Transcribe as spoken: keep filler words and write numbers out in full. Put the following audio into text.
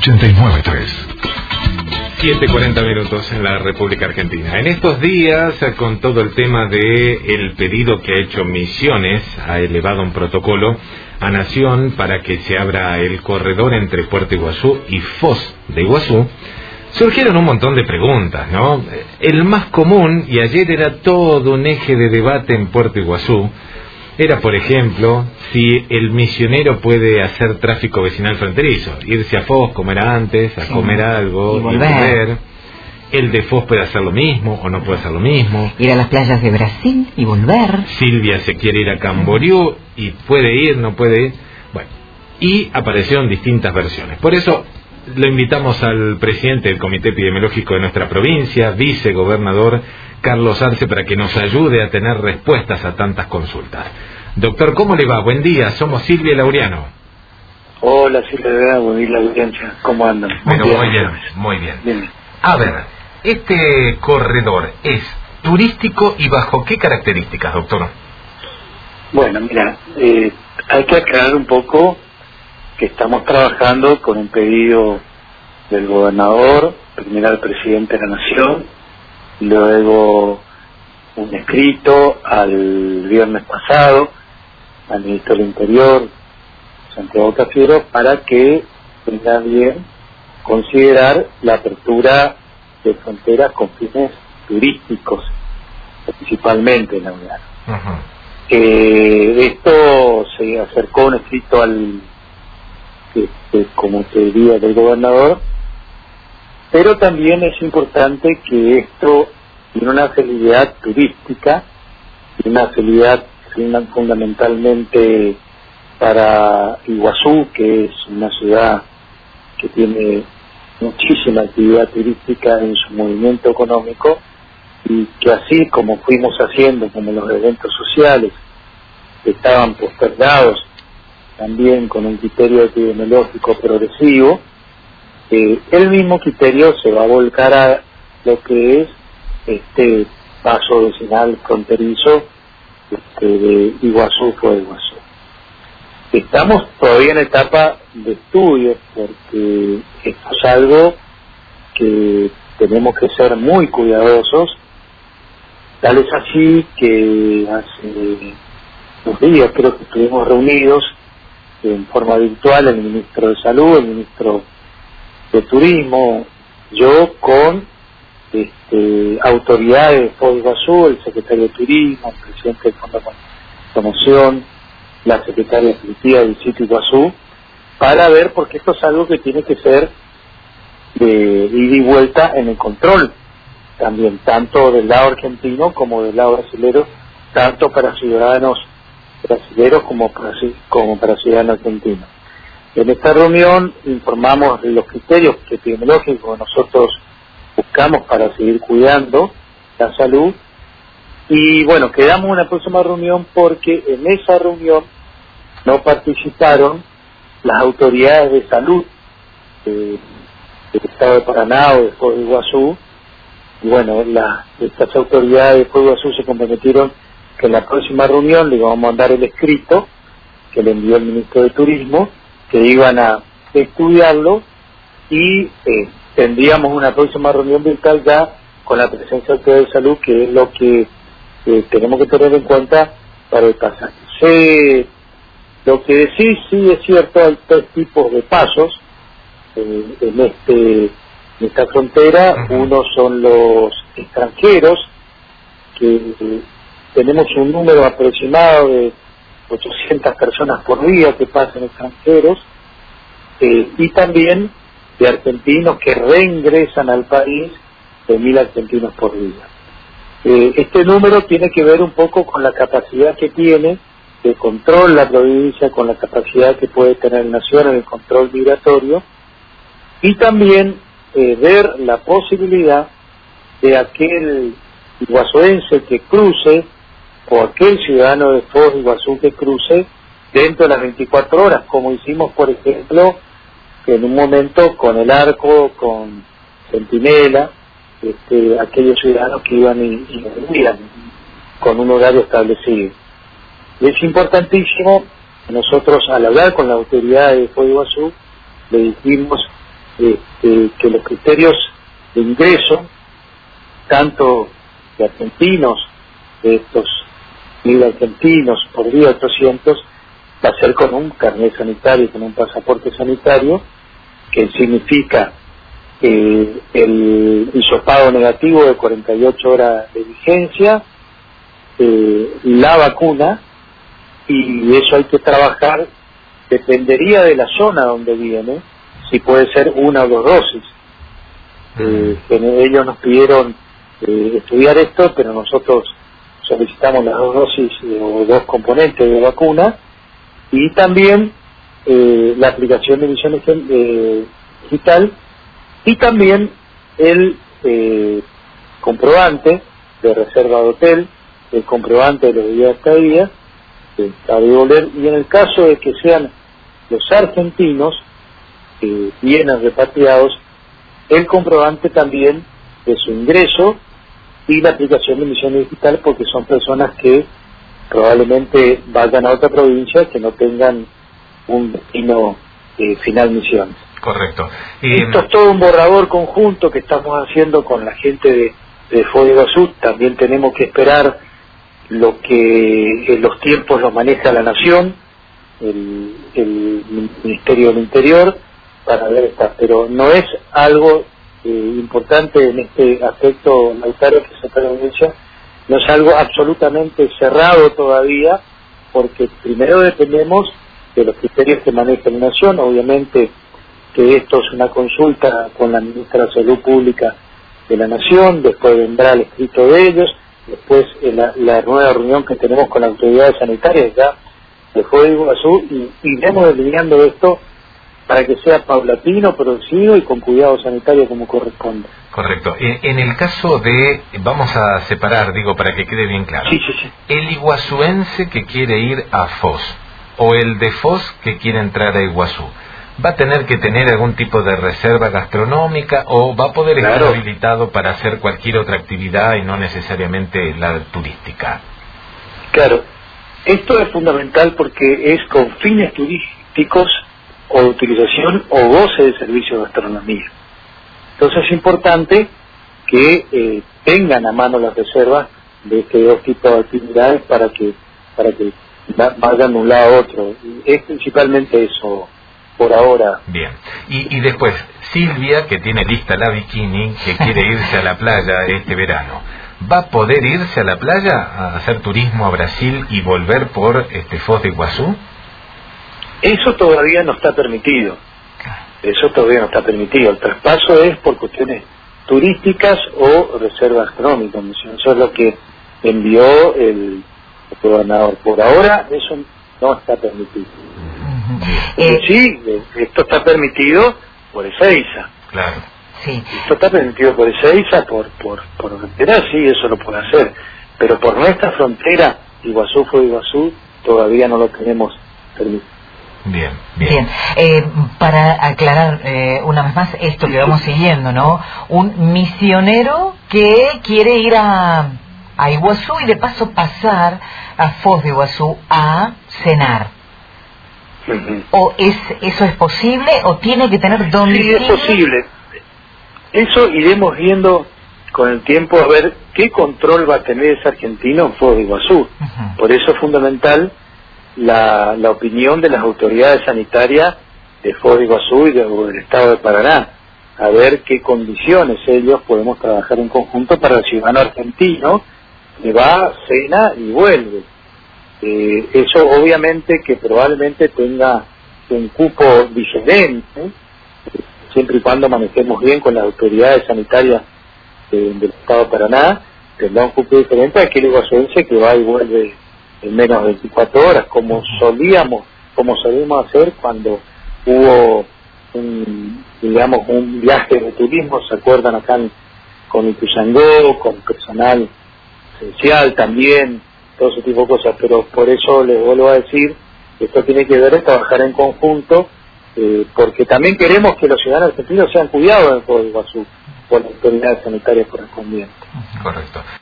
ochenta y nueve punto tres. siete cuarenta minutos en la República Argentina. En estos días, con todo el tema de el pedido que ha hecho Misiones, ha elevado un protocolo a Nación para que se abra el corredor entre Puerto Iguazú y Foz de Iguazú, surgieron un montón de preguntas, ¿no? El más común, y ayer era todo un eje de debate en Puerto Iguazú, era, por ejemplo, si el misionero puede hacer tráfico vecinal fronterizo, irse a Foz, comer antes, a sí, comer algo, y volver. y volver. El de Foz puede hacer lo mismo o no puede hacer lo mismo. Ir a las playas de Brasil y volver. Silvia se quiere ir a Camboriú y puede ir, no puede ir. Bueno, y aparecieron distintas versiones. Por eso lo invitamos al presidente del Comité Epidemiológico de nuestra provincia, vicegobernador Carlos Arce, para que nos ayude a tener respuestas a tantas consultas. Doctor, ¿cómo le va? Buen día, somos Silvia y Laureano. Hola Silvia, buen día, la audiencia. ¿Cómo andan? Bueno, muy bien, muy bien. bien. A ver, este corredor es turístico y ¿bajo qué características, doctor? Bueno, mira, eh, hay que aclarar un poco que estamos trabajando con un pedido del gobernador, primero al presidente de la Nación, luego un escrito al viernes pasado al ministro del Interior, Santiago Cafiero, para que tenga bien considerar la apertura de fronteras con fines turísticos, principalmente en la Unión. Uh-huh. Eh, esto se acercó un escrito al este, como te diría del gobernador, pero también es importante que esto tiene una finalidad turística, tiene una finalidad fundamentalmente para Iguazú, que es una ciudad que tiene muchísima actividad turística en su movimiento económico, y que así como fuimos haciendo, como los eventos sociales que estaban postergados también con un criterio epidemiológico progresivo, eh, el mismo criterio se va a volcar a lo que es este paso vecinal fronterizo este, de Iguazú por Iguazú. Estamos todavía en etapa de estudio, porque esto es algo que tenemos que ser muy cuidadosos. Tal es así que hace unos días creo que estuvimos reunidos en forma virtual el ministro de Salud, el ministro de Turismo, yo con este, autoridades de Foz de Iguazú, el secretario de Turismo, el presidente del Fondo de Promoción, la secretaria ejecutiva del sitio Iguazú, para ver, porque esto es algo que tiene que ser de ida y vuelta en el control, también tanto del lado argentino como del lado brasilero, tanto para ciudadanos brasileños como para, como para ciudadanos argentinos. En esta reunión informamos de los criterios epidemiológicos que nosotros buscamos para seguir cuidando la salud, y bueno, quedamos en una próxima reunión porque en esa reunión no participaron las autoridades de salud eh, del Estado de Paraná o de Foz de Iguazú, y bueno, la, estas autoridades de Foz de Iguazú se comprometieron que en la próxima reunión le vamos a mandar el escrito que le envió el ministro de Turismo, que iban a estudiarlo, y eh, tendríamos una próxima reunión virtual ya con la presencia de autoridades de salud, que es lo que eh, tenemos que tener en cuenta para el pasaje. Se, lo que decís, sí es cierto, hay tres tipos de pasos eh, en, este, en esta frontera. Uh-huh. Uno son los extranjeros, que eh, tenemos un número aproximado de ochocientas personas por día que pasan extranjeros, eh, y también de argentinos que reingresan al país, de mil argentinos por día. Eh, este número tiene que ver un poco con la capacidad que tiene de control la provincia, con la capacidad que puede tener Nación en el control migratorio, y también eh, ver la posibilidad de aquel iguazuense que cruce, o aquel ciudadano de Foz de Iguazú que cruce dentro de las veinticuatro horas, como hicimos, por ejemplo, en un momento con el Arco, con Centinela, este, aquellos ciudadanos que iban y, y venían con un horario establecido. Y es importantísimo, nosotros al hablar con la autoridad de Foz de Iguazú, le dijimos este, que los criterios de ingreso, tanto de argentinos, de estos mil argentinos por día, ochocientos, va a ser con un carnet sanitario, con un pasaporte sanitario, que significa eh, el hisopado negativo de cuarenta y ocho horas de vigencia, eh, la vacuna, y eso hay que trabajar, dependería de la zona donde viene, si puede ser una o dos dosis. Eh, ellos nos pidieron eh, estudiar esto, pero nosotros solicitamos las dos dosis eh, o dos componentes de vacuna, y también eh, la aplicación de emisión eh, digital, y también el eh, comprobante de reserva de hotel, el comprobante de los días de estadía, de devolver, y en el caso de que sean los argentinos que vienen repatriados, el comprobante también de su ingreso y la aplicación de emisión digital, porque son personas que probablemente vayan a otra provincia que no tengan un destino eh, final misión. Correcto. Y... Esto es todo un borrador conjunto que estamos haciendo con la gente de, de Foz de Iguazú. También tenemos que esperar lo que en los tiempos los maneja la Nación, el, el Ministerio del Interior, para ver esta, pero no es algo eh, importante en este aspecto, Lautaro, que se pronuncia, no es algo absolutamente cerrado todavía, porque primero dependemos de los criterios que maneja la Nación. Obviamente que esto es una consulta con la ministra de Salud Pública de la Nación, después vendrá el escrito de ellos, después eh, la, la nueva reunión que tenemos con las autoridades sanitarias ya de Foz de Iguazú, y iremos delineando esto para que sea paulatino, producido y con cuidado sanitario como corresponde. Correcto. En, en el caso de, vamos a separar, digo, para que quede bien claro, sí, sí, sí. el iguazuense que quiere ir a Foz o el de Foz que quiere entrar a Iguazú, ¿va a tener que tener algún tipo de reserva gastronómica o va a poder estar claro. habilitado para hacer cualquier otra actividad y no necesariamente la turística? Claro, esto es fundamental porque es con fines turísticos o de utilización o goce de servicio de gastronomía. Entonces es importante que eh, tengan a mano las reservas de estos dos tipos de actividades para que para que vayan de un lado a otro. Es principalmente eso por ahora. Bien. Y, y después, Silvia, que tiene lista la bikini, que quiere irse a la playa este verano, ¿va a poder irse a la playa a hacer turismo a Brasil y volver por este Foz de Iguazú? Eso todavía no está permitido. Eso todavía no está permitido. El traspaso es por cuestiones turísticas o reserva gastronómica. Eso es lo que envió el, el gobernador. Por ahora eso no está permitido. Eh, sí, esto está permitido por Ezeiza. Claro. Sí. Esto está permitido por Ezeiza, por por por frontera, sí, eso lo puede hacer. Pero por nuestra frontera, Iguazú fue Iguazú, todavía no lo tenemos permitido. Bien, bien. Bien, eh, para aclarar eh, una vez más esto que vamos siguiendo, ¿no? Un misionero que quiere ir a, a Iguazú y de paso pasar a Foz de Iguazú a cenar. Uh-huh. ¿O es eso es posible o tiene que tener domicilio? Sí, es posible. Eso iremos viendo con el tiempo a ver qué control va a tener ese argentino en Foz de Iguazú. Uh-huh. Por eso es fundamental La, la opinión de las autoridades sanitarias de Foz de Iguazú y de, del estado de Paraná, a ver qué condiciones ellos podemos trabajar en conjunto para el ciudadano argentino que va, cena y vuelve. Eh, eso obviamente que probablemente tenga un cupo diferente, siempre y cuando manejemos bien con las autoridades sanitarias de, del estado de Paraná, tendrá un cupo diferente a aquel iguazuense que va y vuelve en menos de veinticuatro horas, como solíamos, como solíamos hacer cuando hubo un, digamos, un viaje de turismo, se acuerdan acá en, con Ituzaingó, con personal esencial también, todo ese tipo de cosas, pero por eso les vuelvo a decir, esto tiene que ver es trabajar en conjunto, eh, porque también queremos que los ciudadanos argentinos sean cuidados en Foz de Iguazú por las autoridades sanitarias correspondientes. Correcto.